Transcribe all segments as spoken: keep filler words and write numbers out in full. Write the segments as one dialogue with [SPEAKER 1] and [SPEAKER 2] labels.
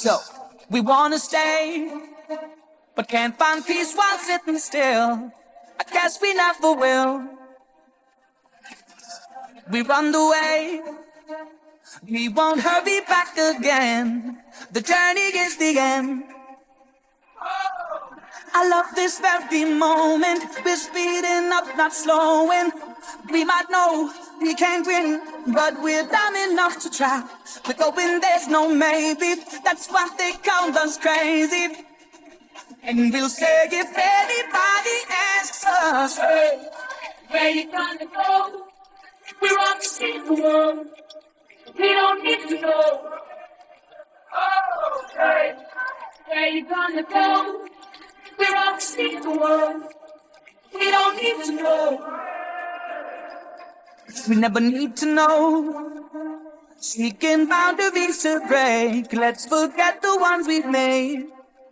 [SPEAKER 1] So, we wanna stay, but can't find peace while sitting still. I guess we never will. We run the way, we won't hurry back again. The journey is the end. I love this very moment. We're speeding up, not slowing. We might know we can't win, but we're dumb enough to try. We're going, there's no maybe. That's why they call us crazy. And we'll say if anybody asks us, hey, where you gonna go? We're on to see the world. We don't need to know. Oh, hey, where you gonna go? We're on to see the world. We don't need to know. We never need to know. Seeking boundaries to break. Let's forget the ones we've made.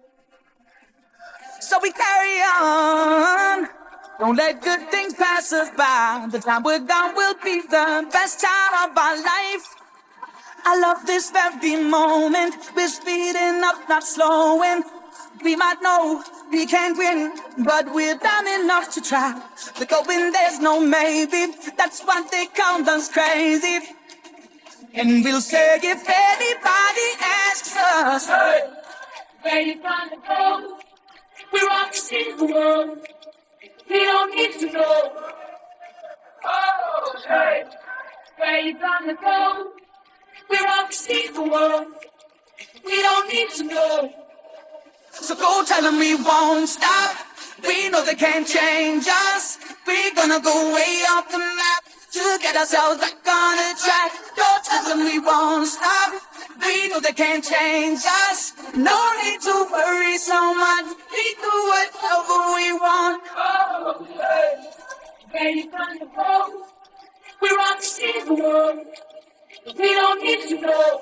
[SPEAKER 1] So we carry on. Don't let good things pass us by. The time we're gone will be the best time of our life. I love this very moment. We're speeding up, not slowing. We might know we can't win, but we're dumb enough to try. We're going, there's no maybe. That's why they call us crazy. And we'll say if anybody asks us, hey, where you gonna go? We're on to see the world. We don't need to know. Oh, hey, where you gonna go? We're on to see the world. We don't need to know. So go tell them we won't stop. We know they can't change us. We're gonna go way off the map to get ourselves back on the track. Go tell them we won't stop. We know they can't change us. No need to worry so much. We do whatever we want. Oh, hey, where you gonna go? We're on to see the world. We don't need to know.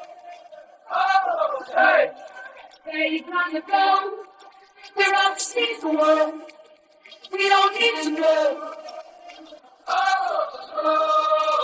[SPEAKER 1] Oh, hey, where you gonna go? We're on to see the world. We don't need to know. Oh, oh.